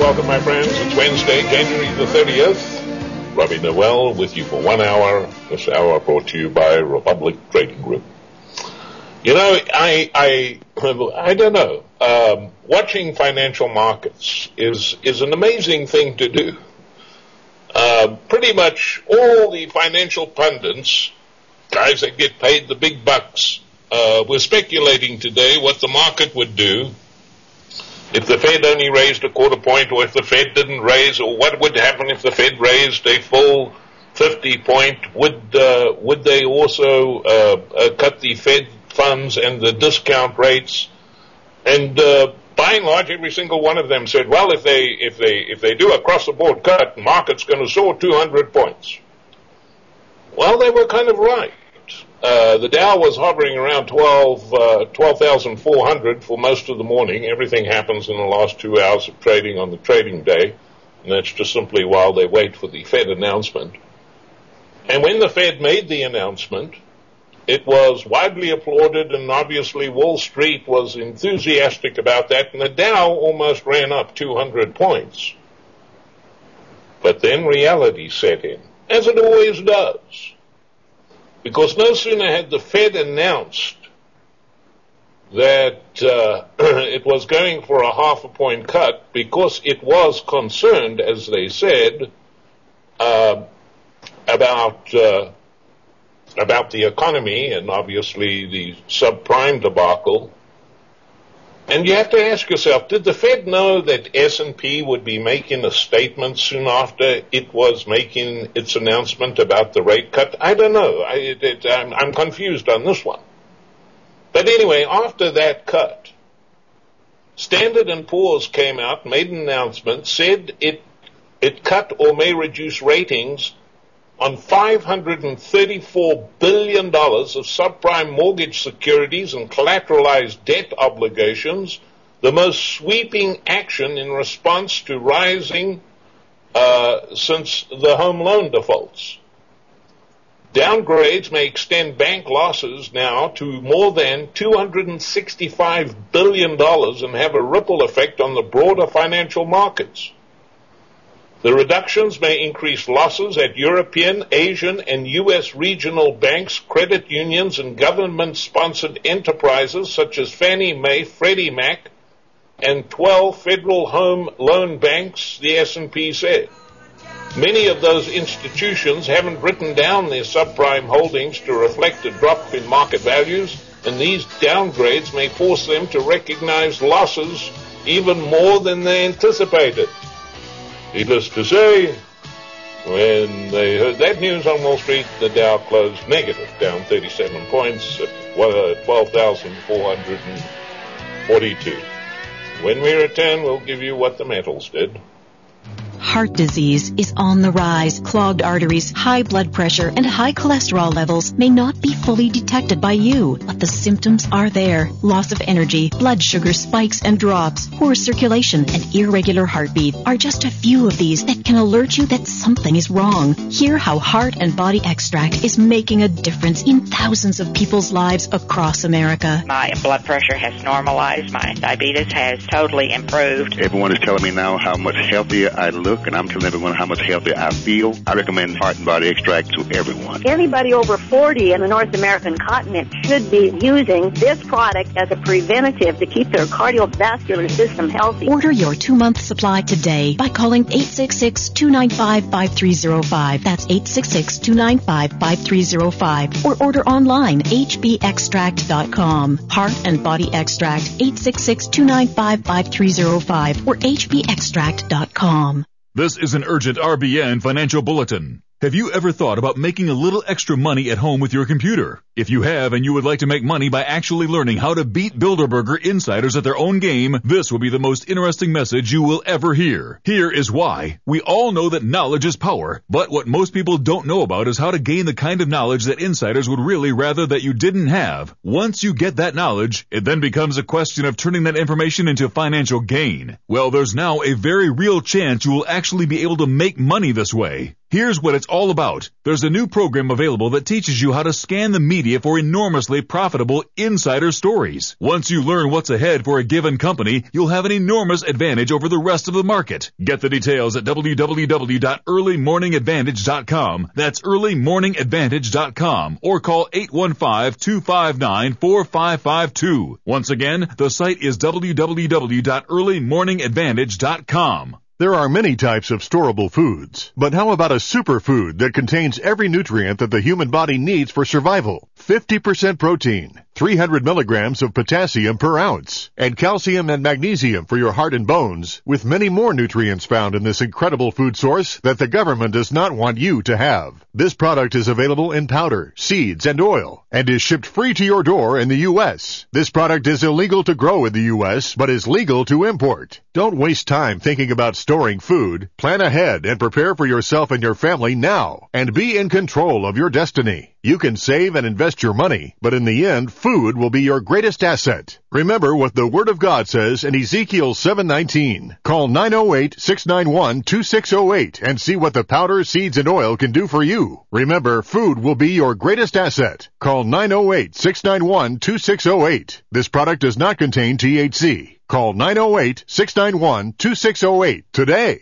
welcome, my friends. It's Wednesday, January the 30th. Robbie Noel with you for 1 hour. This hour brought to you by Republic Trading Group. You know, I don't know. Watching financial markets is an amazing thing to do. Pretty much all the financial pundits, guys that get paid the big bucks, were speculating today what the market would do if the Fed only raised a quarter point, or if the Fed didn't raise, or what would happen if the Fed raised a full 50 point. Would they also cut the Fed funds and the discount rates? And by and large, every single one of them said, well, if they do across the board cut, the market's going to soar 200 points. Well, they were kind of right. The Dow was hovering around 12,400 for most of the morning. Everything happens in the last 2 hours of trading on the trading day, and that's just simply while they wait for the Fed announcement. And when the Fed made the announcement, it was widely applauded, and obviously Wall Street was enthusiastic about that, and the Dow almost ran up 200 points. But then reality set in, as it always does. Because no sooner had the Fed announced that it was going for a half a point cut, because it was concerned, as they said, about the economy and obviously the subprime debacle. And you have to ask yourself, did the Fed know that S&P would be making a statement soon after it was making its announcement about the rate cut? I don't know. I'm confused on this one. But anyway, after that cut, Standard & Poor's came out, made an announcement, said it cut or may reduce ratings on $534 billion of subprime mortgage securities and collateralized debt obligations, the most sweeping action in response to rising since the home loan defaults. Downgrades may extend bank losses now to more than $265 billion and have a ripple effect on the broader financial markets. The reductions may increase losses at European, Asian, and U.S. regional banks, credit unions, and government-sponsored enterprises such as Fannie Mae, Freddie Mac, and 12 federal home loan banks, the S&P said. Many of those institutions haven't written down their subprime holdings to reflect a drop in market values, and these downgrades may force them to recognize losses even more than they anticipated. Needless to say, when they heard that news on Wall Street, the Dow closed negative, down 37 points at 12,442. When we return, we'll give you what the metals did. Heart disease is on the rise. Clogged arteries, high blood pressure, and high cholesterol levels may not be fully detected by you, but the symptoms are there. Loss of energy, blood sugar spikes and drops, poor circulation, and irregular heartbeat are just a few of these that can alert you that something is wrong. Hear how Heart and Body Extract is making a difference in thousands of people's lives across America. My blood pressure has normalized. My diabetes has totally improved. Everyone is telling me now how much healthier I look, and I'm telling everyone how much healthier I feel. I recommend Heart and Body Extract to everyone. Anybody over 40 in the North American continent should be using this product as a preventative to keep their cardiovascular system healthy. Order your 2-month supply today by calling 866-295-5305. That's 866-295-5305. Or order online, hbextract.com. Heart and Body Extract, 866-295-5305 or hbextract.com. This is an urgent RBN financial bulletin. Have you ever thought about making a little extra money at home with your computer? If you have and you would like to make money by actually learning how to beat Bilderberger insiders at their own game, this will be the most interesting message you will ever hear. Here is why. We all know that knowledge is power, but what most people don't know about is how to gain the kind of knowledge that insiders would really rather that you didn't have. Once you get that knowledge, it then becomes a question of turning that information into financial gain. Well, there's now a very real chance you will actually be able to make money this way. Here's what it's all about. There's a new program available that teaches you how to scan the media for enormously profitable insider stories. Once you learn what's ahead for a given company, you'll have an enormous advantage over the rest of the market. Get the details at www.earlymorningadvantage.com. That's earlymorningadvantage.com, or call 815-259-4552. Once again, the site is www.earlymorningadvantage.com. There are many types of storable foods, but how about a superfood that contains every nutrient that the human body needs for survival? 50% protein, 300 milligrams of potassium per ounce, and calcium and magnesium for your heart and bones, with many more nutrients found in this incredible food source that the government does not want you to have. This product is available in powder, seeds, and oil, and is shipped free to your door in the U.S. This product is illegal to grow in the U.S., but is legal to import. Don't waste time thinking about storing food. Plan ahead and prepare for yourself and your family now, and be in control of your destiny. You can save and invest your money, but in the end, food will be your greatest asset. Remember what the Word of God says in Ezekiel 7:19. Call 908-691-2608 and see what the powder, seeds, and oil can do for you. Remember, food will be your greatest asset. Call 908-691-2608. This product does not contain THC. Call 908-691-2608 today.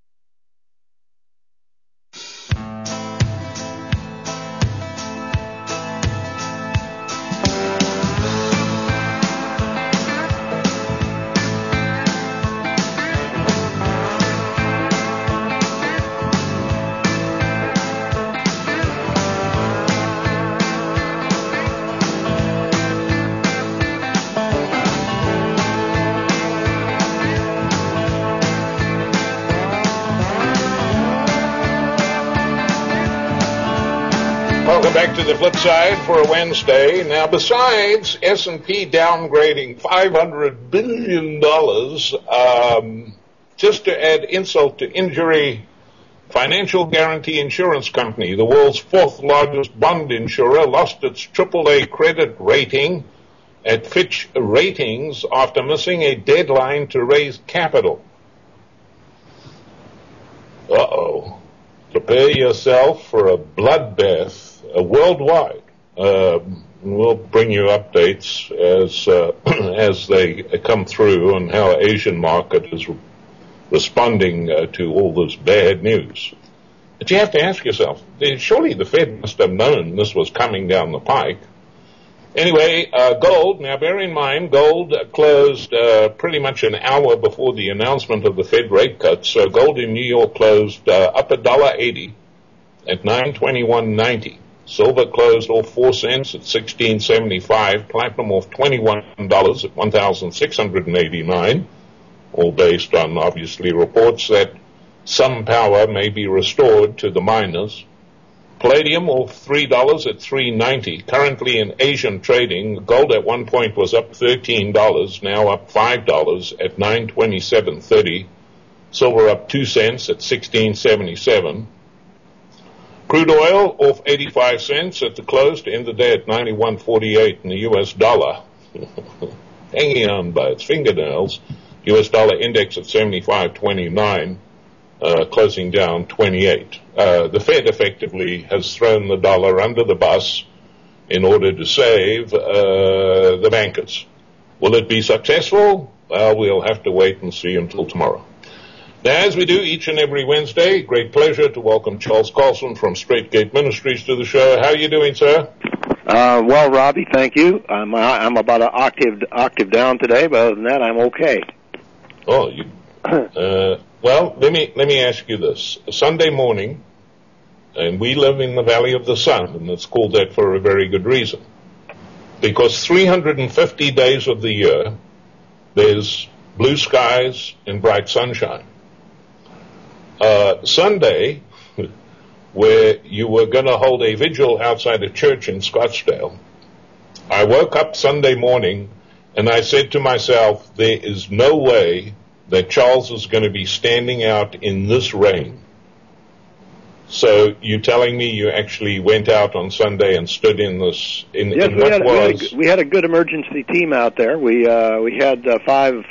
Welcome back to the flip side for a Wednesday. Now, besides S&P downgrading $500 billion, just to add insult to injury, Financial Guarantee Insurance Company, the world's fourth largest bond insurer, lost its AAA credit rating at Fitch Ratings after missing a deadline to raise capital. Uh-oh. Prepare yourself for a bloodbath worldwide. We'll bring you updates as they come through on how Asian market is responding to all this bad news. But you have to ask yourself, surely the Fed must have known this was coming down the pike. Anyway, gold, now bear in mind, gold closed pretty much an hour before the announcement of the Fed rate cuts. So gold in New York closed up $1.80 at $921.90. Silver closed off 4 cents at $16.75. Platinum off $21 at $1,689. All based on, obviously, reports that some power may be restored to the miners. Palladium off $3 at $3.90. Currently in Asian trading, gold at one point was up $13, now up $5 at $927.30. Silver up 2 cents at $16.77. Crude oil off 85 cents at the close to end the day at 91.48 in the U.S. dollar. Hanging on by its fingernails. U.S. dollar index at 75.29. Closing down 28. The Fed effectively has thrown the dollar under the bus in order to save the bankers. Will it be successful? Well, we'll have to wait and see until tomorrow. Now, as we do each and every Wednesday, great pleasure to welcome Charles Carlson from Straight Gate Ministries to the show. How are you doing, sir? Well, Robbie, thank you. I'm about an octave down today, but other than that, I'm okay. Oh, you. Well, let me ask you this. Sunday morning, and we live in the Valley of the Sun, and it's called that for a very good reason. Because 350 days of the year, there's blue skies and bright sunshine. Sunday, where you were going to hold a vigil outside a church in Scottsdale, I woke up Sunday morning and I said to myself, there is no way that Charles is going to be standing out in this rain. So you're telling me you actually went out on Sunday and stood in this, we had a good emergency team out there. We had five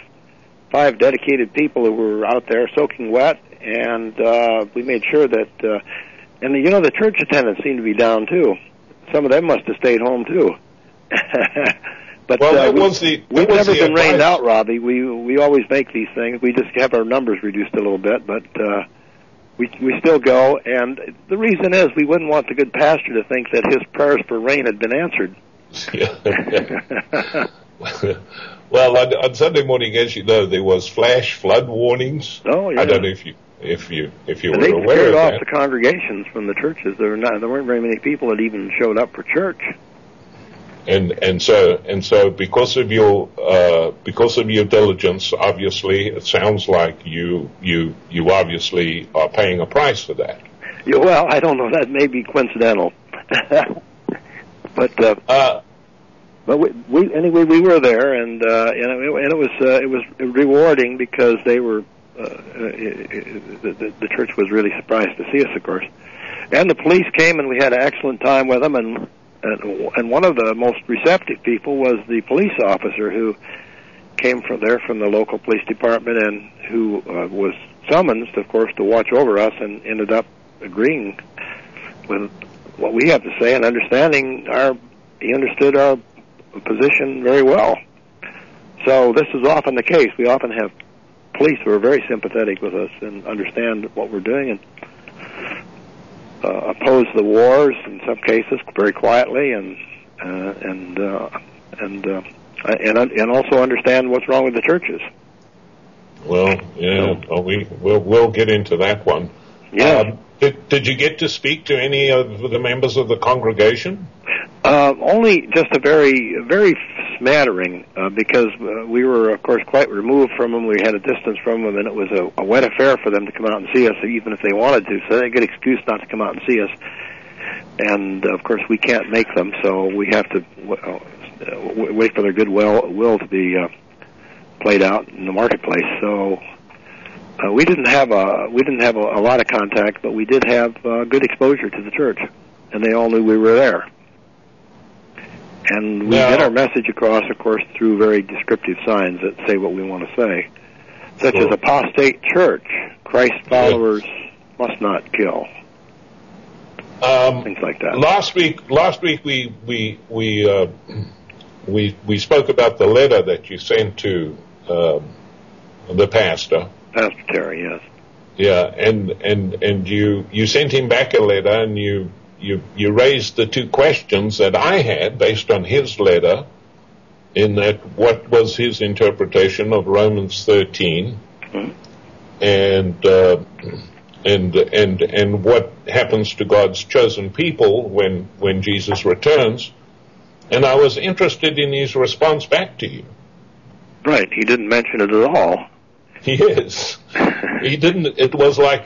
dedicated people who were out there soaking wet, and we made sure that And the church attendants seem to be down too. Some of them must have stayed home too. But we've never been rained out, Robbie. We always make these things. We just have our numbers reduced a little bit, but we still go. And the reason is we wouldn't want the good pastor to think that his prayers for rain had been answered. Well, on Sunday morning, as you know, there was flash flood warnings. Oh, yeah. I don't know if you were they aware of that. They scared off the congregations from the churches. There weren't very many people that even showed up for church. And so because of your diligence, obviously, it sounds like you obviously are paying a price for that. Yeah, well, I don't know. That may be coincidental. But we were there, and it was rewarding because they were the church was really surprised to see us, of course, and the police came, and we had an excellent time with them, and one of the most receptive people was the police officer who came from the local police department, and who was summoned, of course, to watch over us, and ended up agreeing with what we have to say and he understood our position very well. So this is often the case. We often have police who are very sympathetic with us and understand what we're doing, and oppose the wars in some cases very quietly, and also understand what's wrong with the churches. Well, yeah, we'll get into that one. Yeah. Did you get to speak to any of the members of the congregation? Only just a very, very smattering, because we were, of course, quite removed from them. We had a distance from them, and it was a wet affair for them to come out and see us, even if they wanted to. So they had a good excuse not to come out and see us. And, of course, we can't make them, so we have to wait for their good will to be played out in the marketplace. So we didn't have a lot of contact, but we did have good exposure to the church, and they all knew we were there. And we get our message across, of course, through very descriptive signs that say what we want to say, such as apostate church, Christ followers must not kill, things like that. Last week we spoke about the letter that you sent to the pastor. Pastor Terry, yes. Yeah, and you sent him back a letter, and you raised the two questions that I had based on his letter, in that what was his interpretation of Romans 13, and what happens to God's chosen people when Jesus returns. And I was interested in his response back to you. Right, he didn't mention it at all. Yes, he didn't. It was like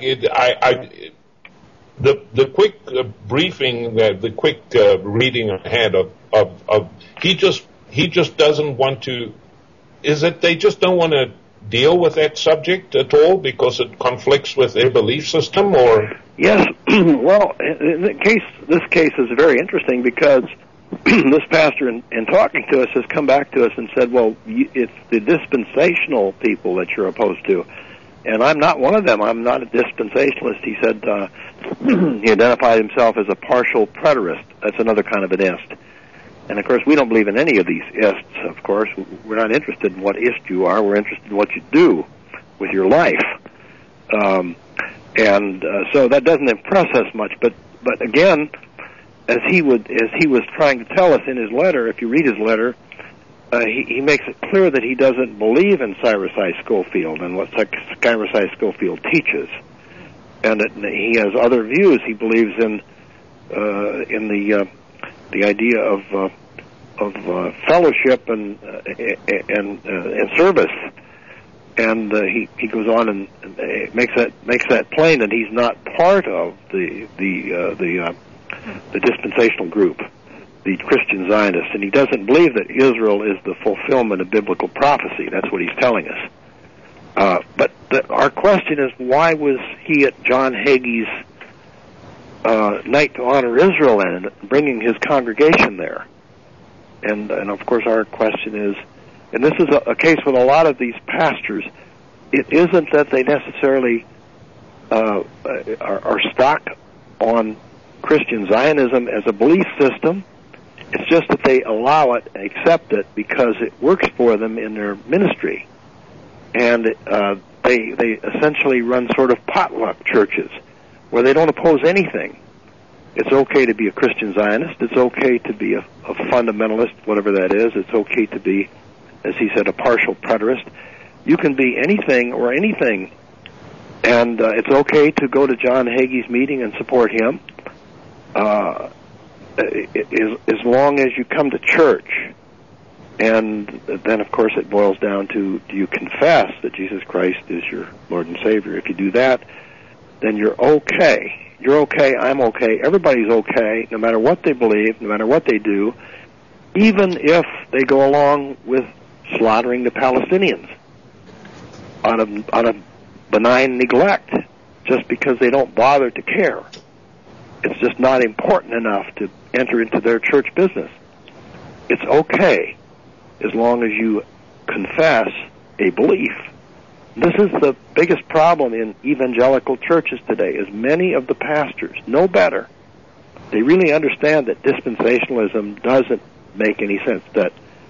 the quick briefing, the quick reading I had of he just doesn't want to. Is it they just don't want to deal with that subject at all because it conflicts with their belief system, or? Yes. Well, this case is very interesting because this pastor, in talking to us, has come back to us and said, well, it's the dispensational people that you're opposed to. And I'm not one of them. I'm not a dispensationalist. He said he identified himself as a partial preterist. That's another kind of an ist. And, of course, we don't believe in any of these ists, of course. We're not interested in what ist you are. We're interested in what you do with your life. So that doesn't impress us much. But again, as he was trying to tell us in his letter, if you read his letter, he makes it clear that he doesn't believe in Cyrus I. Scofield and what Cyrus I. Scofield teaches, and that he has other views. He believes in the idea of fellowship and service, and he goes on and makes that plain that he's not part of the dispensational group, the Christian Zionists, and he doesn't believe that Israel is the fulfillment of biblical prophecy. That's what he's telling us. But our question is, why was he at John Hagee's night to honor Israel and bringing his congregation there? And of course our question is, and this is a case with a lot of these pastors, it isn't that they necessarily are stock on Christian Zionism as a belief system. It's just that they allow it and accept it because it works for them in their ministry. And they essentially run sort of potluck churches where they don't oppose anything. It's okay to be a Christian Zionist. It's okay to be a fundamentalist, whatever that is. It's okay to be, as he said, a partial preterist. You can be anything or anything. And it's okay to go to John Hagee's meeting and support him, as long as you come to church. And then, of course, it boils down to, do you confess that Jesus Christ is your Lord and Savior? If you do that, then you're okay. You're okay, I'm okay, everybody's okay, no matter what they believe, no matter what they do, even if they go along with slaughtering the Palestinians out of benign neglect, just because they don't bother to care. It's just not important enough to enter into their church business. It's okay as long as you confess a belief. This is the biggest problem in evangelical churches today, is many of the pastors know better. They really understand that dispensationalism doesn't make any sense, that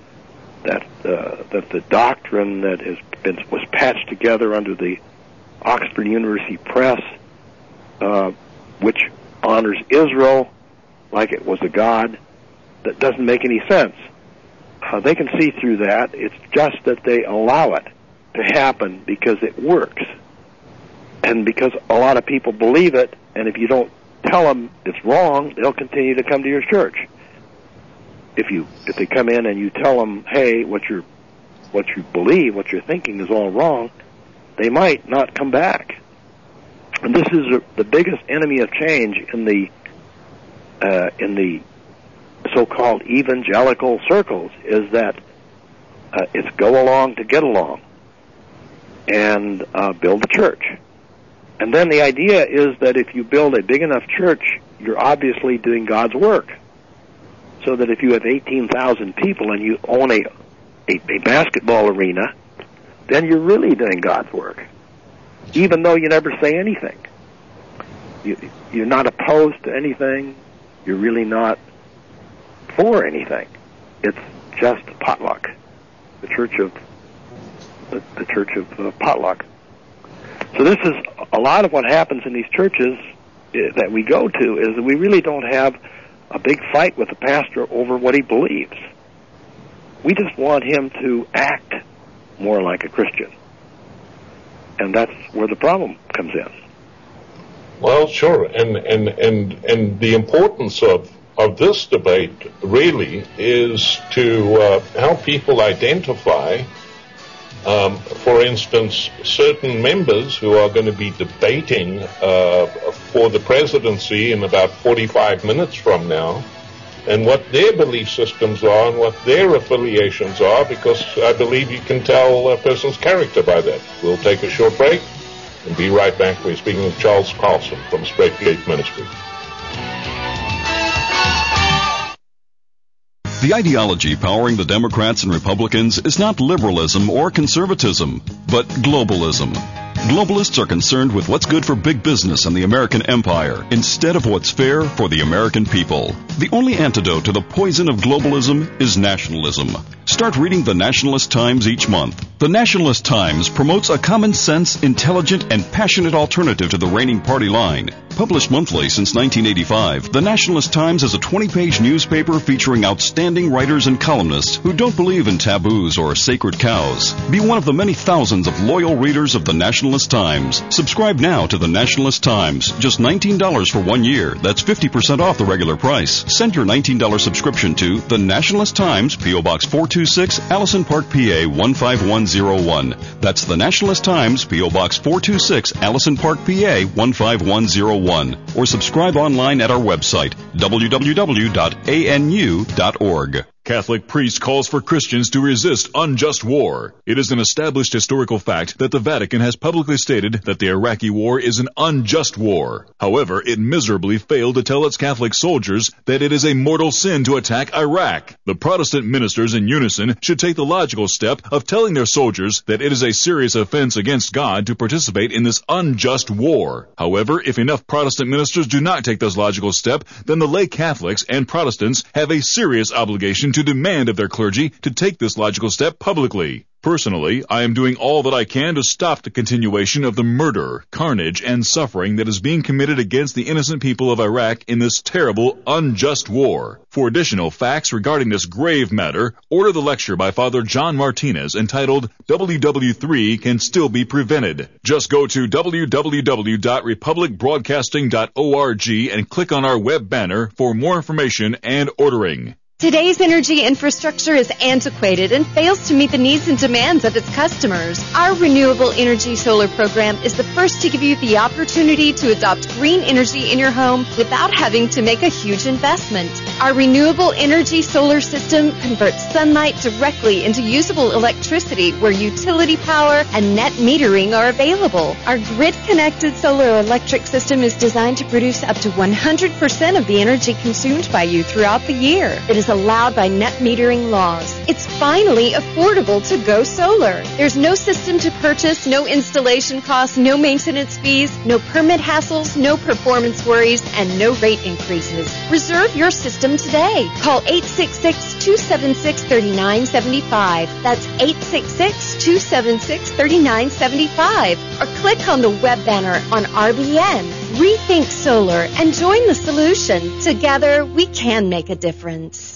the doctrine that was patched together under the Oxford University Press, which honors Israel like it was a god, that doesn't make any sense. They can see through that. It's just that they allow it to happen because it works, and because a lot of people believe it, and if you don't tell them it's wrong, they'll continue to come to your church. If they come in and you tell them, hey, what you believe, what you're thinking is all wrong, they might not come back. And this is the biggest enemy of change in the so-called evangelical circles, is that it's go along to get along, and build a church. And then the idea is that if you build a big enough church, you're obviously doing God's work. So that if you have 18,000 people and you own a basketball arena, then you're really doing God's work, even though you never say anything. You're not opposed to anything. You're really not for anything. It's just potluck. The church of potluck. So this is a lot of what happens in these churches that we go to, is that we really don't have a big fight with the pastor over what he believes. We just want him to act more like a Christian. And that's where the problem comes in. Well, sure. And the importance of this debate really is to help people identify, for instance, certain members who are going to be debating for the presidency in about 45 minutes from now, and what their belief systems are and what their affiliations are, because I believe you can tell a person's character by that. We'll take a short break and be right back. We're speaking with Charles Carlson from Straight Gate Ministry. The ideology powering the Democrats and Republicans is not liberalism or conservatism, but globalism. Globalists are concerned with what's good for big business and the American empire instead of what's fair for the American people. The only antidote to the poison of globalism is nationalism. Start reading the Nationalist Times each month. The Nationalist Times promotes a common sense, intelligent, and passionate alternative to the reigning party line. Published monthly since 1985, the Nationalist Times is a 20-page newspaper featuring outstanding writers and columnists who don't believe in taboos or sacred cows. Be one of the many thousands of loyal readers of the Nationalist Times. Subscribe now to the Nationalist Times. Just $19 for 1 year. That's 50% off the regular price. Send your $19 subscription to the Nationalist Times, P.O. Box 426, Allison Park, PA 15101. That's the Nationalist Times, P.O. Box 426, Allison Park, PA 15101. Or subscribe online at our website, www.anu.org. Catholic priest calls for Christians to resist unjust war. It is an established historical fact that the Vatican has publicly stated that the Iraqi war is an unjust war. However, it miserably failed to tell its Catholic soldiers that it is a mortal sin to attack Iraq. The Protestant ministers in unison should take the logical step of telling their soldiers that it is a serious offense against God to participate in this unjust war. However, if enough Protestant ministers do not take this logical step, then the lay Catholics and Protestants have a serious obligation to demand of their clergy to take this logical step publicly. Personally, I am doing all that I can to stop the continuation of the murder, carnage, and suffering that is being committed against the innocent people of Iraq in this terrible, unjust war. For additional facts regarding this grave matter, order the lecture by Father John Martinez entitled WW3 Can Still Be Prevented. Just go to www.republicbroadcasting.org and click on our web banner for more information and ordering. Today's energy infrastructure is antiquated and fails to meet the needs and demands of its customers. Our Renewable Energy Solar program is the first to give you the opportunity to adopt green energy in your home without having to make a huge investment. Our Renewable Energy Solar system converts sunlight directly into usable electricity where utility power and net metering are available. Our grid-connected solar electric system is designed to produce up to 100% of the energy consumed by you throughout the year. It is allowed by net metering laws. It's finally affordable to go solar. There's no system to purchase, no installation costs, no maintenance fees, no permit hassles, no performance worries, and no rate increases. Reserve your system today. Call 866-276-3975. That's 866-276-3975. Or click on the web banner on RBN. Rethink Solar and join the solution. Together, we can make a difference.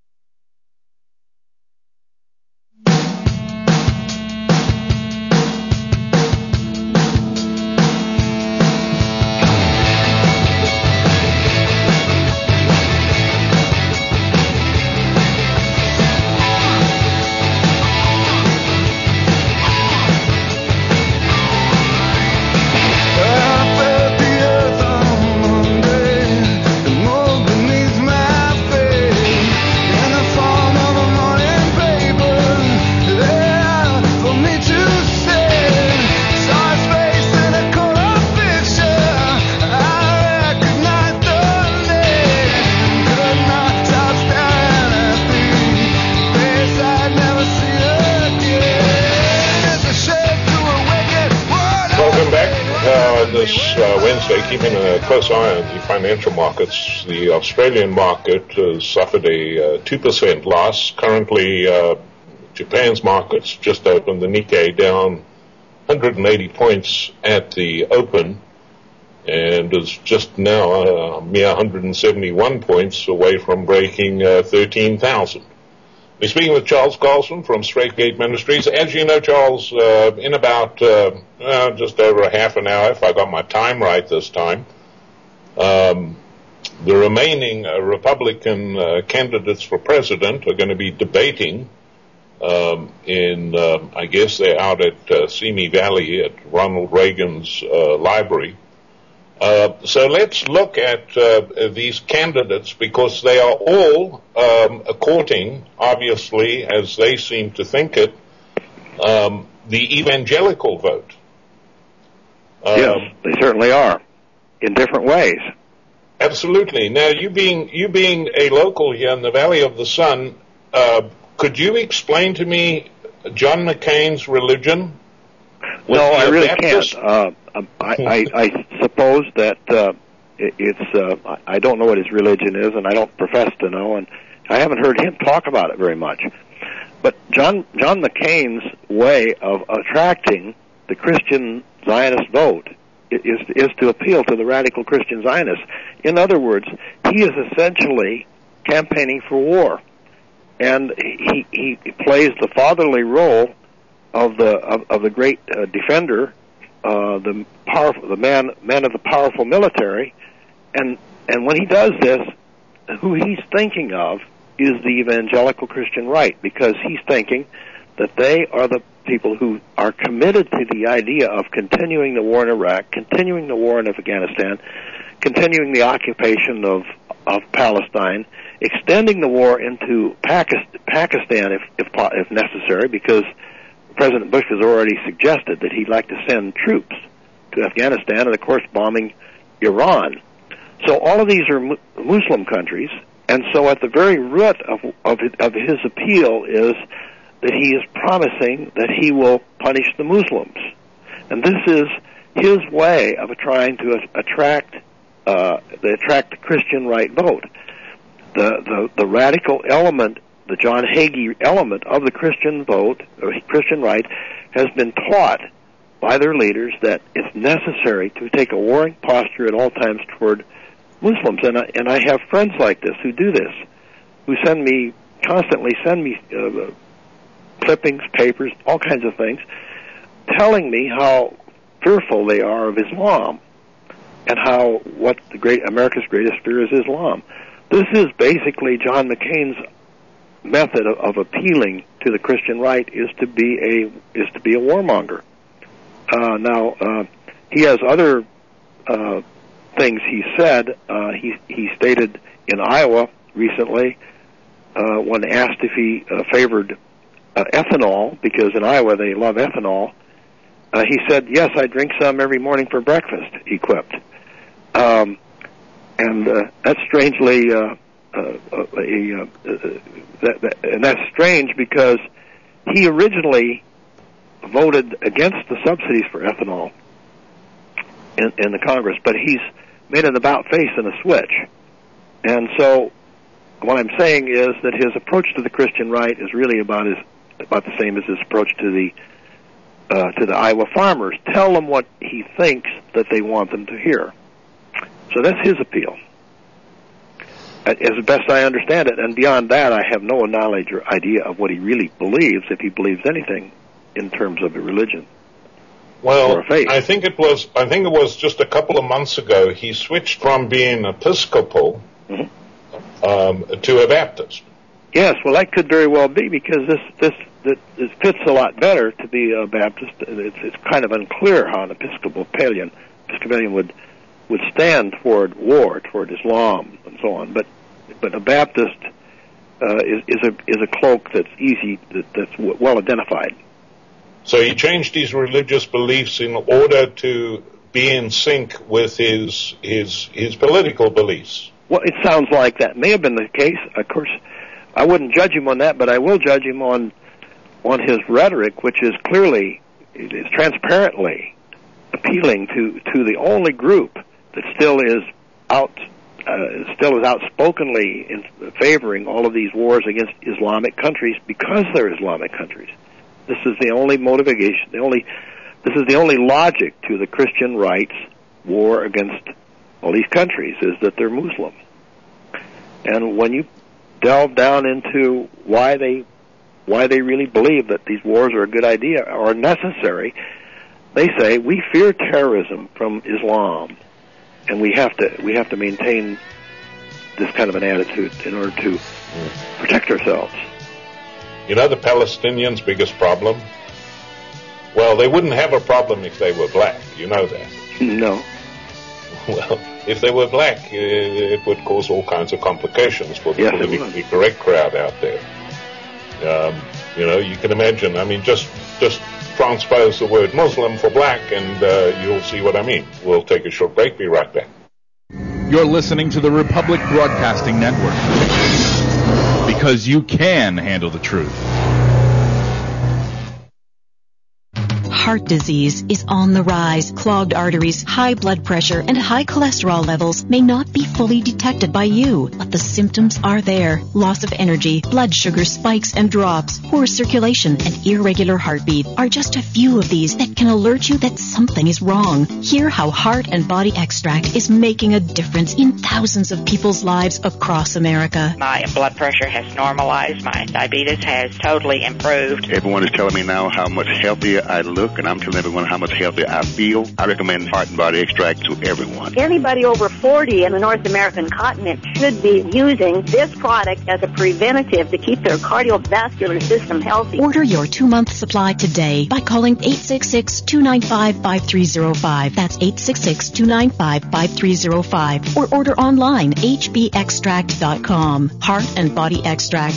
Wednesday, keeping a close eye on the financial markets. The Australian market has suffered a 2% loss. Currently, Japan's market's just opened. The Nikkei down 180 points at the open and is just now a mere 171 points away from breaking 13,000. We're speaking with Charles Carlson from Straight Gate Ministries. As you know, Charles, in about just over a half an hour, if I got my time right this time, the remaining Republican candidates for president are going to be debating I guess they're out at Simi Valley at Ronald Reagan's library. So let's look at these candidates because they are all courting, obviously, as they seem to think it, the evangelical vote. Yes, they certainly are, in different ways. Absolutely. Now, you being a local here in the Valley of the Sun, could you explain to me John McCain's religion? No, I really can't. I suppose that it's. I don't know what his religion is, and I don't profess to know, and I haven't heard him talk about it very much. But John McCain's way of attracting the Christian Zionist vote is to appeal to the radical Christian Zionists. In other words, he is essentially campaigning for war, and he plays the fatherly role of the great defender, the man of the powerful military, and when he does this, who he's thinking of is the evangelical Christian right, because he's thinking that they are the people who are committed to the idea of continuing the war in Iraq, continuing the war in Afghanistan, continuing the occupation of of Palestine, extending the war into Pakistan if necessary, because President Bush has already suggested that he'd like to send troops to Afghanistan, and of course bombing Iran. So all of these are Muslim countries, and so at the very root of his appeal is that he is promising that he will punish the Muslims. And this is his way of trying to attract the Christian right vote. The radical element, the John Hagee element of the Christian vote, or Christian right, has been taught by their leaders that it's necessary to take a warring posture at all times toward Muslims. And I have friends like this who do this, who constantly send me clippings, papers, all kinds of things, telling me how fearful they are of Islam, and how America's greatest fear is Islam. This is basically John McCain's method of appealing to the Christian right, is to be a warmonger. Now he has other things he said. He stated in Iowa recently, when asked if he favored ethanol, because in Iowa they love ethanol, he said, "Yes, I drink some every morning for breakfast," he quipped. And that's strangely, and that's strange because he originally voted against the subsidies for ethanol in the Congress, but he's made an about-face and a switch. And so what I'm saying is that his approach to the Christian right is really about the same as his approach to the Iowa farmers. Tell them what he thinks that they want them to hear. So that's his appeal, as best I understand it. And beyond that, I have no knowledge or idea of what he really believes, if he believes anything in terms of a religion. Well, or a faith. I think it was just a couple of months ago he switched from being Episcopal to a Baptist. Yes, well, that could very well be, because this fits a lot better to be a Baptist. It's kind of unclear how an Episcopalian would stand toward war, toward Islam, and so on. But a Baptist is a cloak that's easy, that's well identified. So he changed his religious beliefs in order to be in sync with his political beliefs. Well, it sounds like that may have been the case. Of course, I wouldn't judge him on that, but I will judge him on his rhetoric, which is transparently appealing to the only group that still is outspokenly in favoring all of these wars against Islamic countries, because they're Islamic countries. This is the only motivation. This is the only logic to the Christian right's war against all these countries, is that they're Muslim. And when you delve down into why they really believe that these wars are a good idea or necessary, they say, we fear terrorism from Islam, and we have to maintain this kind of an attitude in order to protect ourselves. You know the Palestinians' biggest problem? Well, they wouldn't have a problem if they were black. You know that. No. Well, if they were black, it would cause all kinds of complications for the politically correct crowd out there. You can imagine. I mean, just transpose the word Muslim for black, and you'll see what I mean. We'll take a short break. Be right back. You're listening to the Republic Broadcasting Network, because you can handle the truth. Heart disease is on the rise. Clogged arteries, high blood pressure, and high cholesterol levels may not be fully detected by you, but the symptoms are there. Loss of energy, blood sugar spikes and drops, poor circulation, and irregular heartbeat are just a few of these that can alert you that something is wrong. Hear how Heart and Body Extract is making a difference in thousands of people's lives across America. My blood pressure has normalized. My diabetes has totally improved. Everyone is telling me now how much healthier I look, look, and I'm telling everyone how much healthier I feel. I recommend Heart and Body Extract to everyone. Anybody over 40 in the North American continent should be using this product as a preventative to keep their cardiovascular system healthy. Order your 2-month supply today by calling 866-295-5305. That's 866-295-5305. Or order online, hbextract.com. Heart and Body Extract,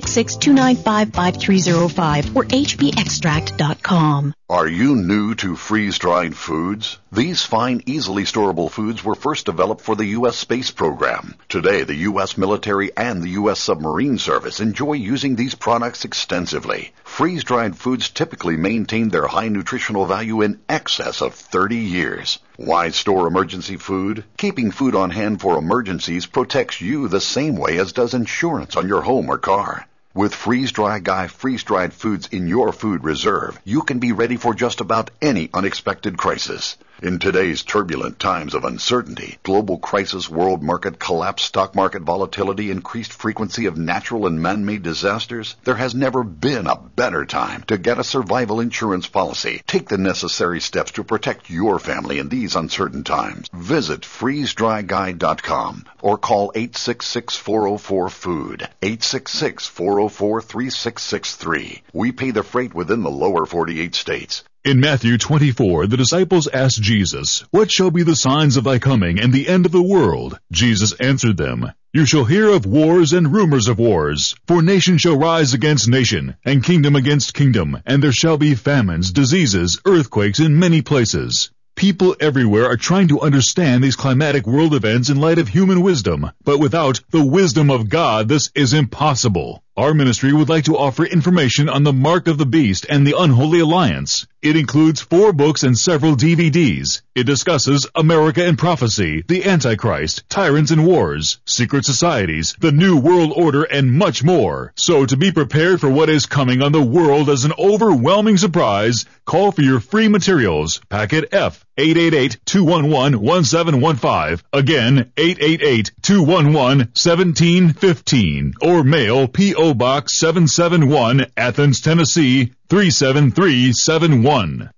866-295-5305 or hbextract.com. Are you new to freeze-dried foods? These fine, easily storable foods were first developed for the U.S. space program. Today, the U.S. military and the U.S. submarine service enjoy using these products extensively. Freeze-dried foods typically maintain their high nutritional value in excess of 30 years. Why store emergency food? Keeping food on hand for emergencies protects you the same way as does insurance on your home or car. With Freeze-Dry Guy freeze-dried foods in your food reserve, you can be ready for just about any unexpected crisis. In today's turbulent times of uncertainty, global crisis, world market collapse, stock market volatility, increased frequency of natural and man-made disasters, there has never been a better time to get a survival insurance policy. Take the necessary steps to protect your family in these uncertain times. Visit freezedryguy.com or call 866-404-FOOD, 866-404-3663. We pay the freight within the lower 48 states. In Matthew 24, the disciples asked Jesus, "What shall be the signs of thy coming and the end of the world?" Jesus answered them, "You shall hear of wars and rumors of wars. For nation shall rise against nation, and kingdom against kingdom, and there shall be famines, diseases, earthquakes in many places." People everywhere are trying to understand these climatic world events in light of human wisdom, but without the wisdom of God, this is impossible. Our ministry would like to offer information on the Mark of the Beast and the Unholy Alliance. It includes 4 books and several DVDs. It discusses America and Prophecy, the Antichrist, Tyrants and Wars, Secret Societies, the New World Order, and much more. So to be prepared for what is coming on the world as an overwhelming surprise, call for your free materials. Packet F, 888-211-1715. Again, 888-211-1715. Or mail P.O. Box 771, Athens, Tennessee, 37371.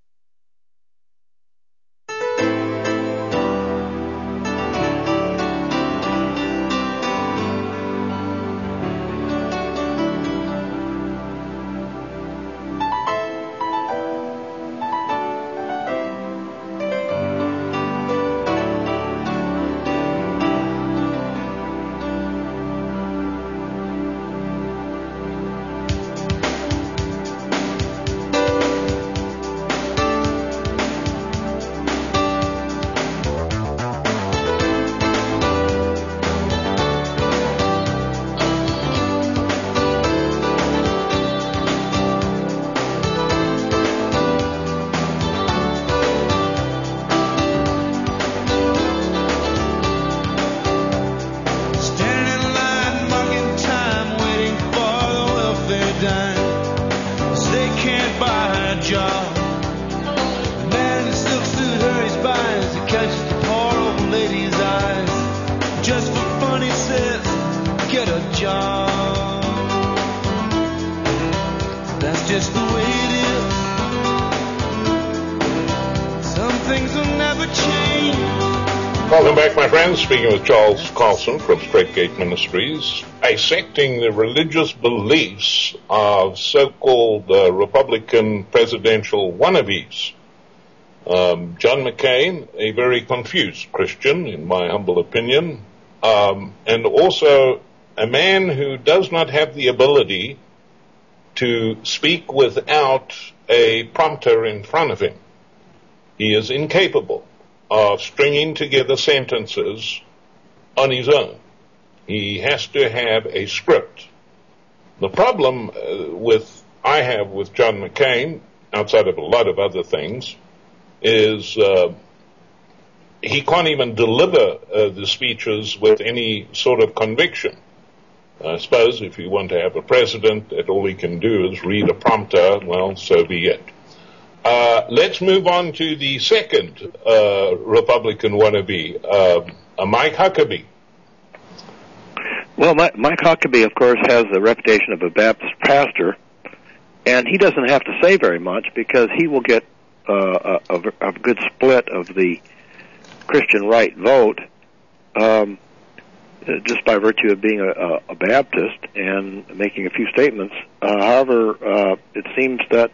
Welcome back, my friends. Speaking with Charles Carlson from Straight Gate Ministries, dissecting the religious beliefs of so-called Republican presidential wannabes. John McCain, a very confused Christian, in my humble opinion, and also a man who does not have the ability to speak without a prompter in front of him. He is incapable of stringing together sentences on his own. He has to have a script. The problem I have with John McCain, outside of a lot of other things, is he can't even deliver the speeches with any sort of conviction. I suppose if you want to have a president that all he can do is read a prompter, well, so be it. Let's move on to the second Republican wannabe, Mike Huckabee. Well, Mike Huckabee, of course, has the reputation of a Baptist pastor, and he doesn't have to say very much because he will get a good split of the Christian right vote, just by virtue of being a Baptist and making a few statements. However, it seems that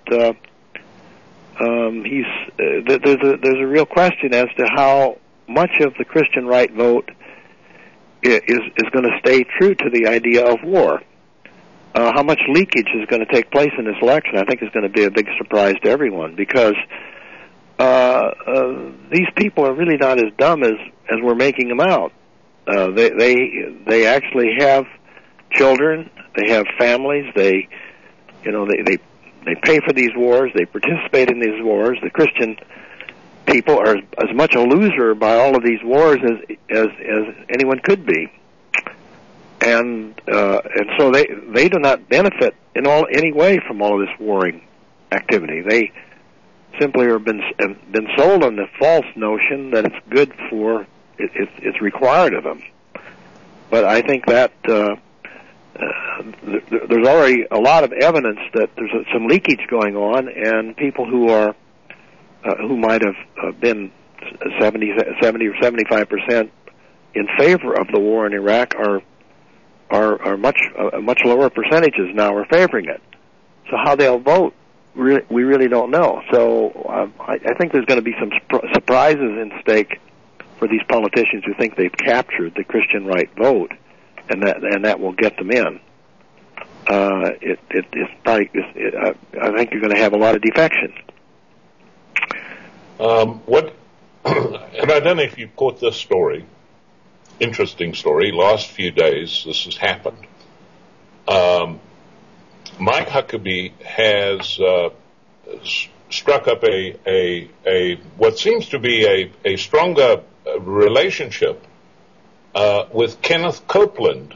there's a real question as to how much of the Christian right vote is going to stay true to the idea of war. How much leakage is going to take place in this election, I think, is going to be a big surprise to everyone, because these people are really not as dumb as we're making them out. They actually have children, they have families, they pay for these wars, they participate in these wars. The Christian people are as much a loser by all of these wars as anyone could be. And so they do not benefit in any way from all of this warring activity. They simply have been sold on the false notion that it's good for it's required of them. But I think that there's already a lot of evidence that there's some leakage going on, and people who might have been 70 or 75% in favor of the war in Iraq are much lower percentages now are favoring it. So how they'll vote, we really don't know. So I think there's going to be some surprises in stake for these politicians who think they've captured the Christian right vote, and that will get them in. I think you're going to have a lot of defection. And I don't know if you caught this story. Interesting story. Last few days, this has happened. Mike Huckabee has struck up a what seems to be a stronger relationship with Kenneth Copeland,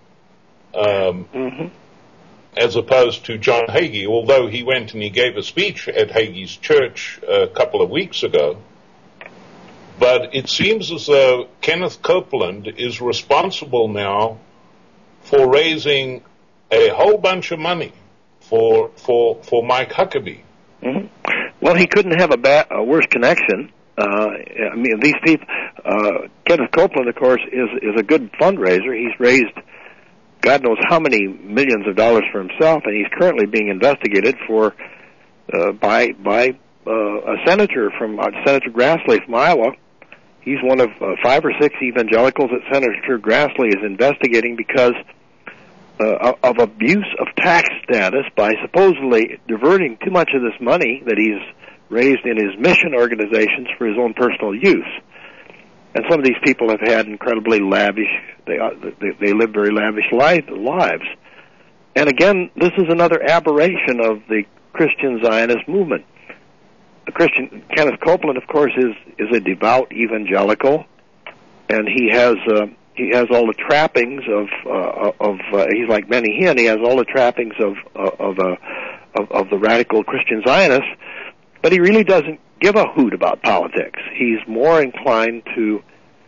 as opposed to John Hagee, although he went and he gave a speech at Hagee's church a couple of weeks ago. But it seems as though Kenneth Copeland is responsible now for raising a whole bunch of money for Mike Huckabee. Mm-hmm. Well, he couldn't have a worse connection. I mean, these people. Kenneth Copeland, of course, is a good fundraiser. He's raised God knows how many millions of dollars for himself, and he's currently being investigated by a senator Senator Grassley from Iowa. He's one of 5 or 6 evangelicals that Senator Grassley is investigating because of abuse of tax status by supposedly diverting too much of this money that he's raised in his mission organizations for his own personal use. And some of these people have had incredibly lavish, they live very lavish lives. And again, this is another aberration of the Christian Zionist movement. Kenneth Copeland, of course, is a devout evangelical, and he has all the trappings of he's like Benny Hinn. He has all the trappings of the radical Christian Zionist, but he really doesn't give a hoot about politics. He's more inclined to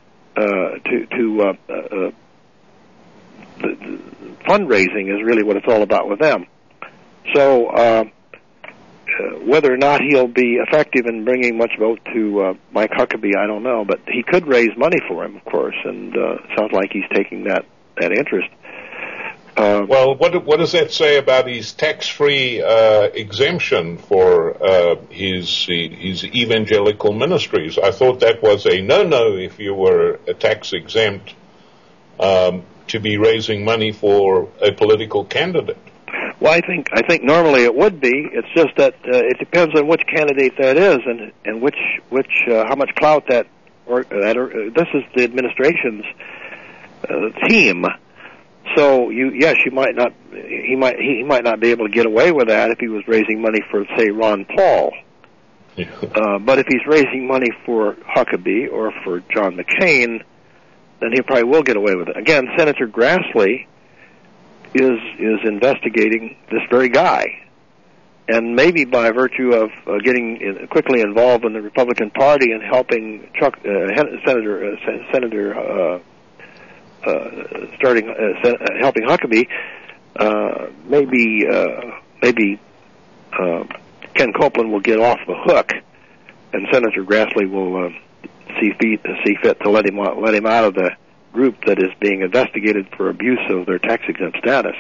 fundraising is really what it's all about with them. So whether or not he'll be effective in bringing much vote to Mike Huckabee, I don't know, but he could raise money for him, of course, and sounds like he's taking that interest. Well, what does that say about his tax-free exemption for his evangelical ministries? I thought that was a no-no if you were a tax-exempt to be raising money for a political candidate. Well, I think normally it would be. It's just that it depends on which candidate that is and which how much clout this is the administration's team. So he might not be able to get away with that if he was raising money for, say, Ron Paul. Yeah. But if he's raising money for Huckabee or for John McCain, then he probably will get away with it. Again, Senator Grassley is investigating this very guy, and maybe by virtue of getting quickly involved in the Republican Party and helping helping Huckabee, maybe Ken Copeland will get off the hook and Senator Grassley will see fit to let him out of the group that is being investigated for abuse of their tax-exempt status.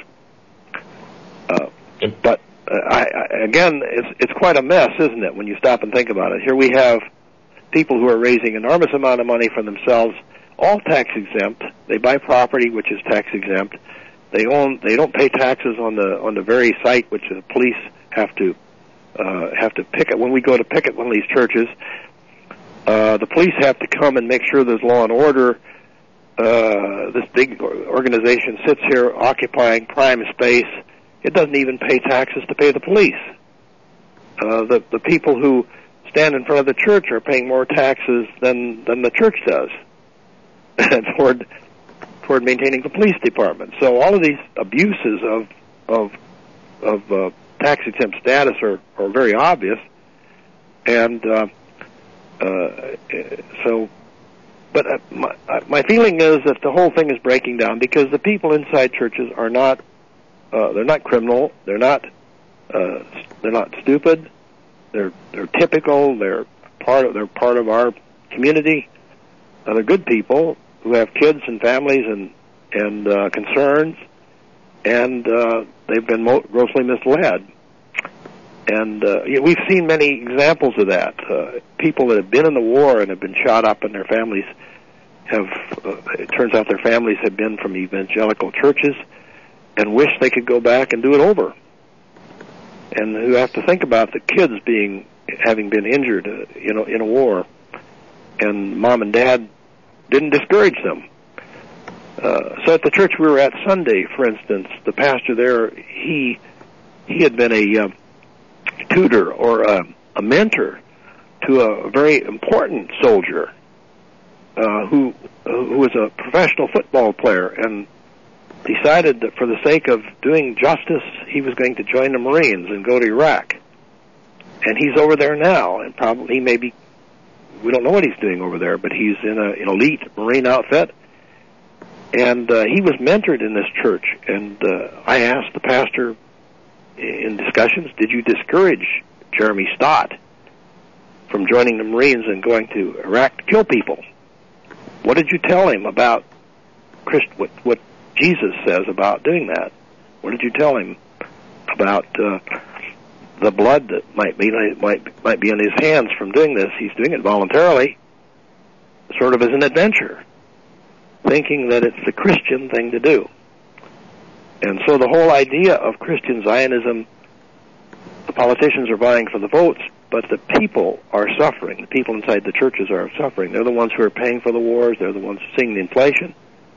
But again, it's quite a mess, isn't it, when you stop and think about it? Here we have people who are raising enormous amount of money for themselves, all tax-exempt. They buy property which is tax-exempt. They don't pay taxes on the very site which the police have to picket. When we go to picket one of these churches, the police have to come and make sure there's law and order. This big organization sits here occupying prime space. It doesn't even pay taxes to pay the police. The people who stand in front of the church are paying more taxes than the church does toward maintaining the police department. So all of these abuses of tax-exempt status are very obvious, and But my feeling is that the whole thing is breaking down because the people inside churches are not they're not criminal, they're not stupid, they're typical, they're part of our community. They're good people who have kids and families and concerns, and they've been grossly misled. And we've seen many examples of that. People that have been in the war and have been shot up, and their families have, it turns out their families have been from evangelical churches and wish they could go back and do it over. And who have to think about the kids having been injured in a war, and mom and dad didn't discourage them. So at the church we were at Sunday, for instance, the pastor there, he had been a tutor or a mentor to a very important soldier who was a professional football player, and decided that for the sake of doing justice, he was going to join the Marines and go to Iraq. And he's over there now, and probably maybe, we don't know what he's doing over there, but he's in an elite Marine outfit. And he was mentored in this church, and I asked the pastor in discussions, did you discourage Jeremy Stott from joining the Marines and going to Iraq to kill people? What did you tell him about what Jesus says about doing that? What did you tell him about the blood that might be in his hands from doing this? He's doing it voluntarily, sort of as an adventure, thinking that it's the Christian thing to do. And so the whole idea of Christian Zionism, the politicians are vying for the votes, but the people are suffering. The people inside the churches are suffering. They're the ones who are paying for the wars. They're the ones seeing the inflation.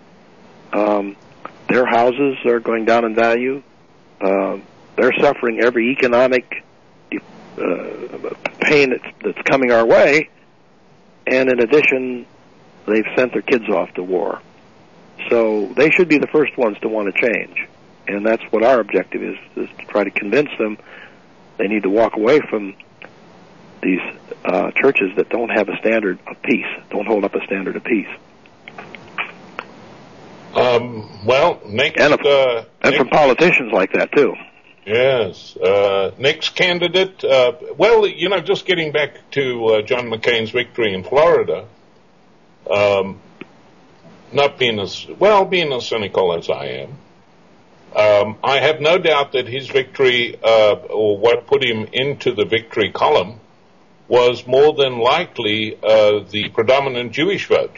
Their houses are going down in value. They're suffering every economic pain that's coming our way. And in addition, they've sent their kids off to war. So they should be the first ones to want to change. And that's what our objective is to try to convince them they need to walk away from these churches that don't have a standard of peace, don't hold up a standard of peace. Next... And from politicians like that, too. Yes. Next candidate, just getting back to John McCain's victory in Florida, not being as cynical as I am, I have no doubt that his victory, or what put him into the victory column, was more than likely the predominant Jewish vote.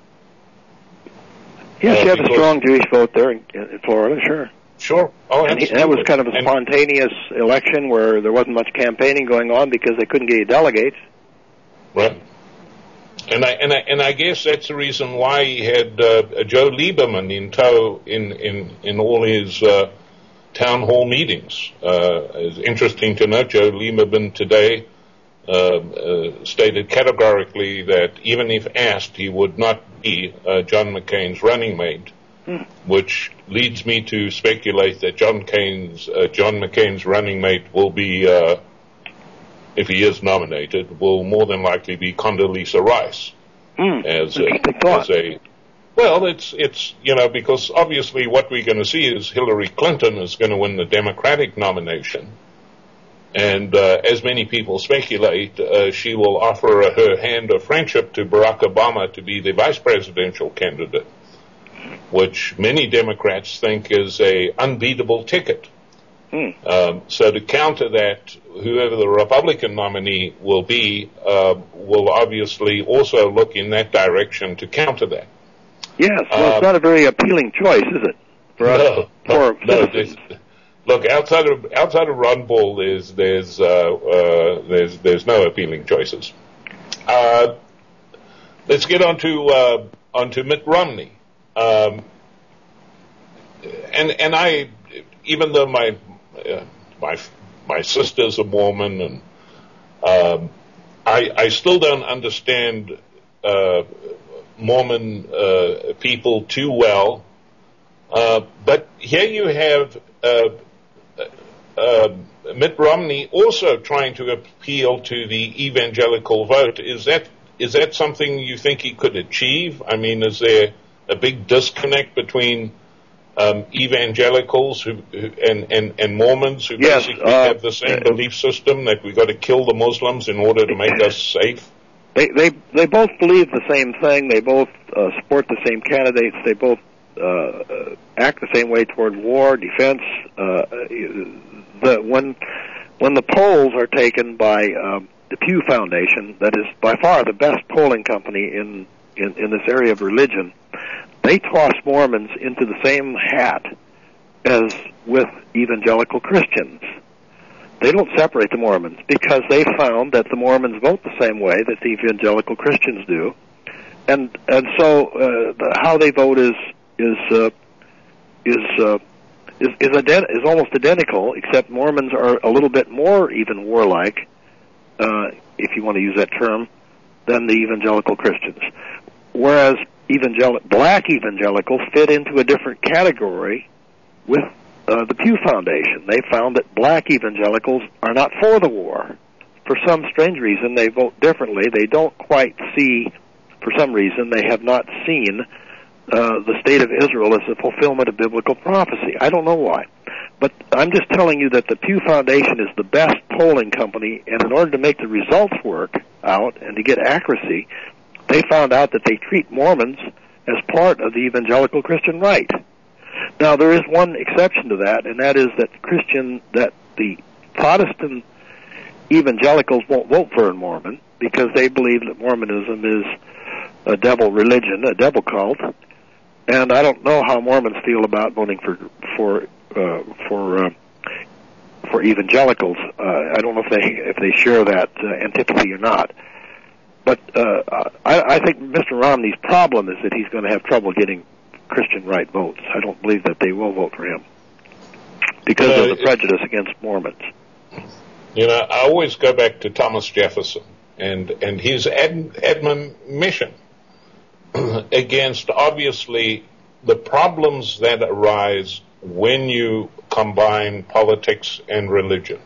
Yes, you have a strong Jewish vote there in Florida, sure. Sure. Oh, and that was kind of a spontaneous election where there wasn't much campaigning going on because they couldn't get any delegates. Right. And I guess that's the reason why he had Joe Lieberman in tow in all his town hall meetings. It's interesting to note Joe Lieberman today stated categorically that even if asked, he would not be John McCain's running mate, which leads me to speculate that John McCain's running mate will be, if he is nominated, will more than likely be Condoleezza Rice because obviously what we're going to see is Hillary Clinton is going to win the Democratic nomination. And as many people speculate, she will offer her hand of friendship to Barack Obama to be the vice presidential candidate, which many Democrats think is a unbeatable ticket. So to counter that, whoever the Republican nominee will be will obviously also look in that direction to counter that. Yes, well, it's not a very appealing choice, is it? For us, no. Look, outside of Ron Paul, there's no appealing choices. Let's get onto Mitt Romney. And I, even though my sister's a Mormon, and I still don't understand Mormon people too well. But here you have Mitt Romney also trying to appeal to the evangelical vote. Is that something you think he could achieve? I mean, is there a big disconnect between evangelicals and Mormons who basically have the same belief system that we've got to kill the Muslims in order to make us safe? They both believe the same thing. They both support the same candidates. They both act the same way toward war, defense. When the polls are taken by the Pew Foundation, that is by far the best polling company in this area of religion, they toss Mormons into the same hat as with evangelical Christians. They don't separate the Mormons because they found that the Mormons vote the same way that the evangelical Christians do, and so how they vote is almost identical, except Mormons are a little bit more even warlike, if you want to use that term, than the evangelical Christians. Whereas black evangelicals fit into a different category with the Pew Foundation. They found that black evangelicals are not for the war. For some strange reason, they vote differently. They don't quite see, for some reason, they have not seen the state of Israel as a fulfillment of biblical prophecy. I don't know why. But I'm just telling you that the Pew Foundation is the best polling company, and in order to make the results work out and to get accuracy, they found out that they treat Mormons as part of the evangelical Christian right. Now, there is one exception to that, and that is that the Protestant evangelicals won't vote for a Mormon because they believe that Mormonism is a devil religion, a devil cult. And I don't know how Mormons feel about voting for evangelicals. I don't know if they share that antipathy or not. But I think Mr. Romney's problem is that he's going to have trouble getting Christian right votes. I don't believe that they will vote for him because of the prejudice against Mormons. You know, I always go back to Thomas Jefferson and his admonition against, obviously, the problems that arise when you combine politics and religion.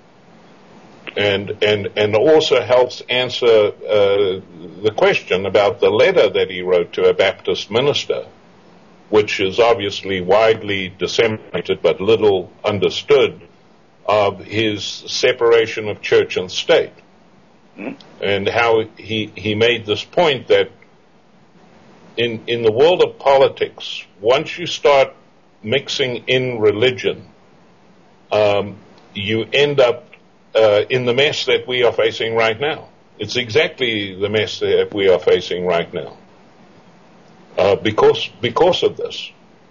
And also helps answer the question about the letter that he wrote to a Baptist minister, which is obviously widely disseminated but little understood, of his separation of church and state. And how he made this point that in the world of politics, once you start mixing in religion, you end up in the mess that we are facing right now. It's exactly the mess that we are facing right now. Because of this.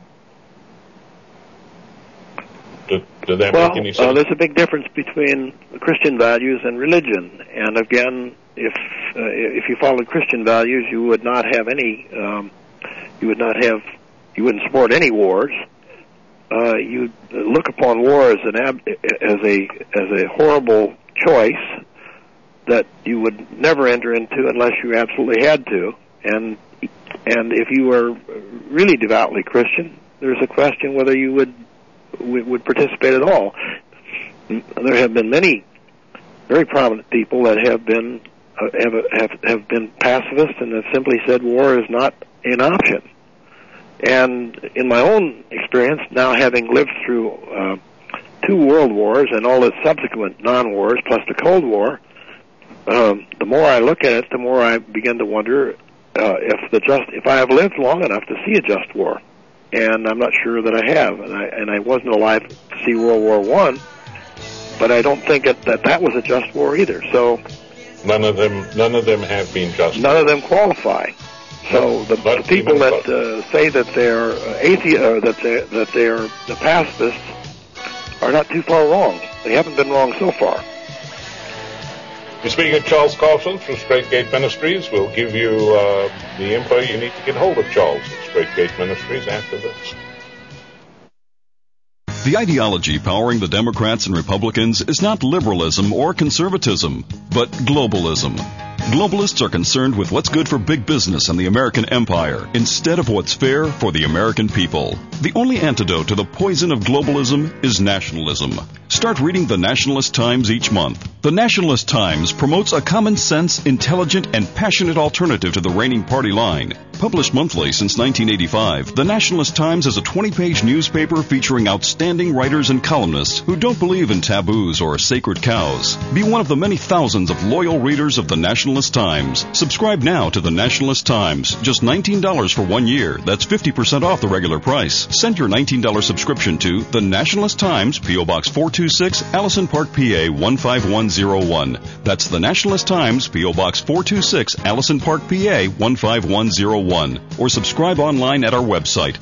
Did that make any sense? There's a big difference between Christian values and religion. And again, if you followed Christian values, you would not have any. You wouldn't support any wars. You look upon war as a horrible choice that you would never enter into unless you absolutely had to. And if you were really devoutly Christian, there's a question whether you would participate at all. There have been many very prominent people that have been pacifists and have simply said war is not an option. And in my own experience, now having lived through two world wars and all its subsequent non-wars, plus the Cold War, the more I look at it, the more I begin to wonder if I have lived long enough to see a just war. And I'm not sure that I have, and I wasn't alive to see World War I, but I don't think that was a just war either. So none of them have been just. None of them qualify. So the people that say that they're that they're the pacifists are not too far wrong. They haven't been wrong so far. We're speaking of Charles Carlson from Straight Gate Ministries. We'll give you the info you need to get hold of Charles at Straight Gate Ministries after this. The ideology powering the Democrats and Republicans is not liberalism or conservatism, but globalism. Globalists are concerned with what's good for big business and the American empire instead of what's fair for the American people. The only antidote to the poison of globalism is nationalism. Start reading the Nationalist Times each month. The Nationalist Times promotes a common sense, intelligent, and passionate alternative to the reigning party line. Published monthly since 1985, the Nationalist Times is a 20-page newspaper featuring outstanding writers and columnists who don't believe in taboos or sacred cows. Be one of the many thousands of loyal readers of the Nationalist Times. Subscribe now to the Nationalist Times. Just $19 for 1 year. That's 50% off the regular price. Send your $19 subscription to the Nationalist Times, P.O. Box 426, Allison Park, PA 15101. That's the Nationalist Times, P.O. Box 426, Allison Park, PA 15101. Or subscribe online at our website,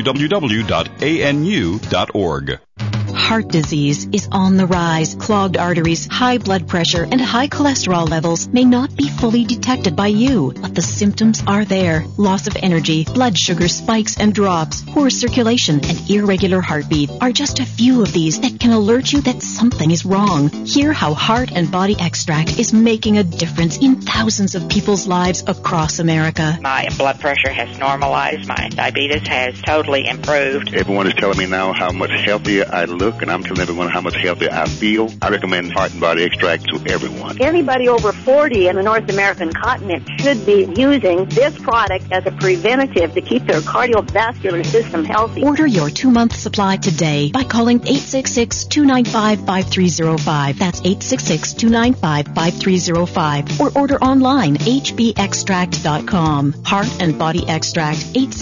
www.anu.org. Heart disease is on the rise. Clogged arteries, high blood pressure, and high cholesterol levels may not be fully detected by you, but the symptoms are there. Loss of energy, blood sugar spikes and drops, poor circulation, and irregular heartbeat are just a few of these that can alert you that something is wrong. Hear how Heart and Body Extract is making a difference in thousands of people's lives across America. My blood pressure has normalized. My diabetes has totally improved. Everyone is telling me now how much healthier I look, and I'm telling everyone how much healthier I feel. I recommend Heart and Body Extract to everyone. Anybody over 40 in the North American continent should be using this product as a preventative to keep their cardiovascular system healthy. Order your 2-month supply today by calling 866-295-5305. That's 866-295-5305. Or order online, hbextract.com. Heart and Body Extract,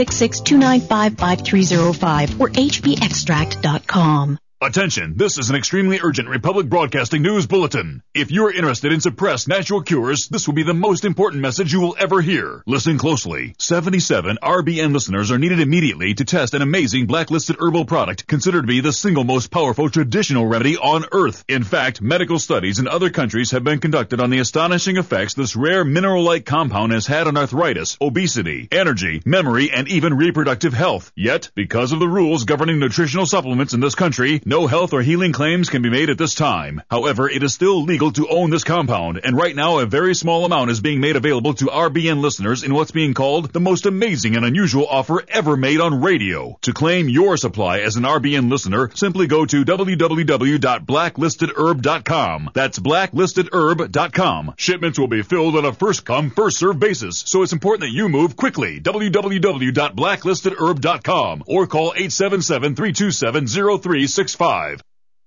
866-295-5305 or hbextract.com. Attention, this is an extremely urgent Republic Broadcasting News Bulletin. If you're interested in suppressed natural cures, this will be the most important message you will ever hear. Listen closely. 77 RBN listeners are needed immediately to test an amazing blacklisted herbal product considered to be the single most powerful traditional remedy on Earth. In fact, medical studies in other countries have been conducted on the astonishing effects this rare mineral-like compound has had on arthritis, obesity, energy, memory, and even reproductive health. Yet, because of the rules governing nutritional supplements in this country, no health or healing claims can be made at this time. However, it is still legal to own this compound, and right now a very small amount is being made available to RBN listeners in what's being called the most amazing and unusual offer ever made on radio. To claim your supply as an RBN listener, simply go to www.blacklistedherb.com. That's blacklistedherb.com. Shipments will be filled on a first-come, first-served basis, so it's important that you move quickly. www.blacklistedherb.com or call 877-327-0365. The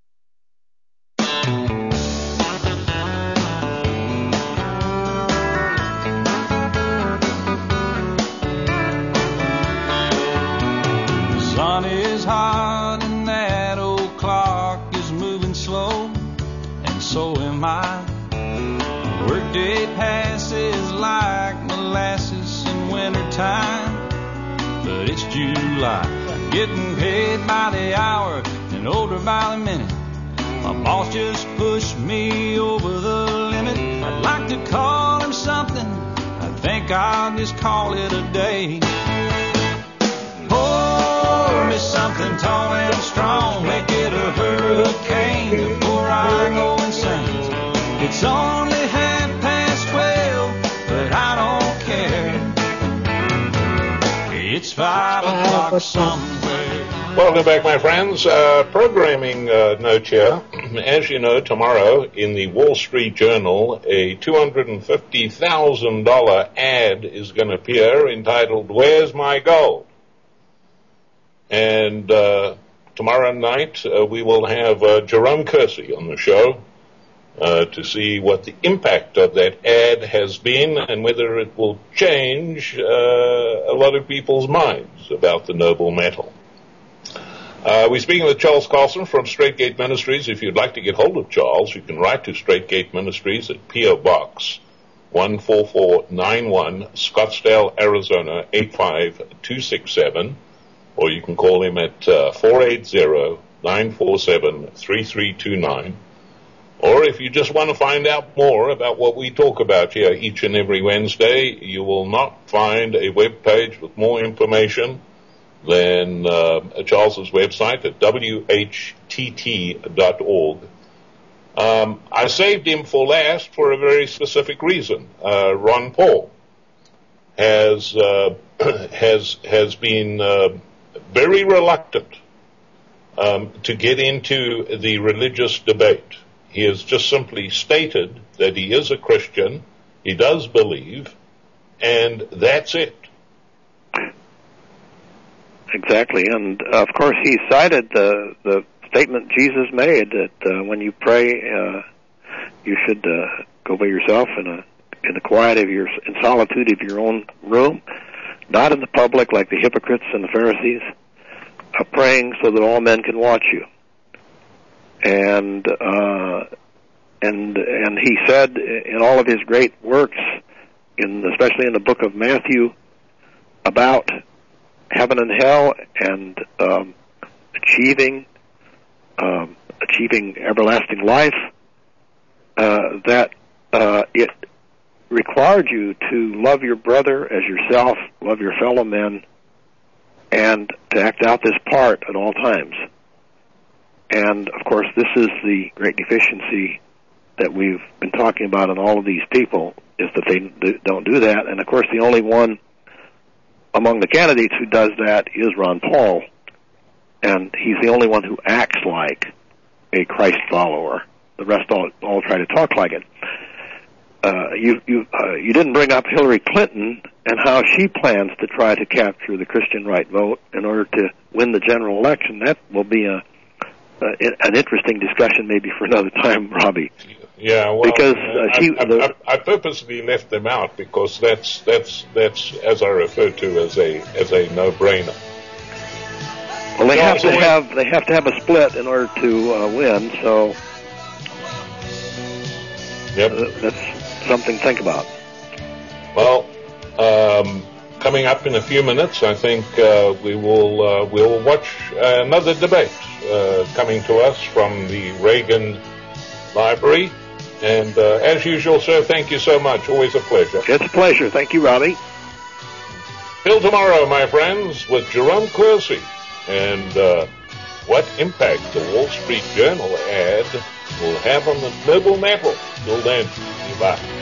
sun is hot and that old clock is moving slow, and so am I. Workday passes like molasses in wintertime, but it's July. Getting paid by the hour and older by the minute. My boss just pushed me over the limit. I'd like to call him something. I think I'll just call it a day. Pour me something tall and strong, make it a hurricane before I go insane. It's only 12:30, but I don't care. It's 5 o'clock somewhere. Welcome back, my friends. Programming note here. As you know, tomorrow in the Wall Street Journal, a $250,000 ad is going to appear entitled, "Where's My Gold?" And tomorrow night we will have Jerome Kersey on the show to see what the impact of that ad has been and whether it will change a lot of people's minds about the noble metal. We're speaking with Charles Carlson from Straight Gate Ministries. If you'd like to get hold of Charles, you can write to Straight Gate Ministries at P.O. Box 14491, Scottsdale, Arizona 85267, or you can call him at 480-947-3329. Or if you just want to find out more about what we talk about here each and every Wednesday, you will not find a web page with more information than Charles's website at whtt.org. I saved him for last for a very specific reason. Ron Paul has been very reluctant to get into the religious debate. He has just simply stated that he is a Christian, he does believe, and that's it. Exactly, and of course he cited the statement Jesus made that when you pray, you should go by yourself in the quiet of in solitude of your own room, not in the public like the hypocrites and the Pharisees, praying so that all men can watch you. And he said in all of his great works, especially in the book of Matthew, about heaven and hell and achieving everlasting life, that it required you to love your brother as yourself, love your fellow men, and to act out this part at all times. And, of course, this is the great deficiency that we've been talking about in all of these people, is that they don't do that. And, of course, the only one among the candidates who does that is Ron Paul. And he's the only one who acts like a Christ follower. The rest all try to talk like it. You didn't bring up Hillary Clinton and how she plans to try to capture the Christian right vote in order to win the general election. That will be an interesting discussion maybe for another time, Robbie. Yeah, well, because I purposely left them out because that's as I refer to as a no-brainer. Well, they have to have a split in order to win. So, yep, that's something to think about. Well, coming up in a few minutes, I think we'll watch another debate coming to us from the Reagan Library. And as usual, sir, thank you so much. Always a pleasure. It's a pleasure. Thank you, Robbie. Till tomorrow, my friends, with Jerome Kersey and what impact the Wall Street Journal ad will have on the global metal. Till then, bye.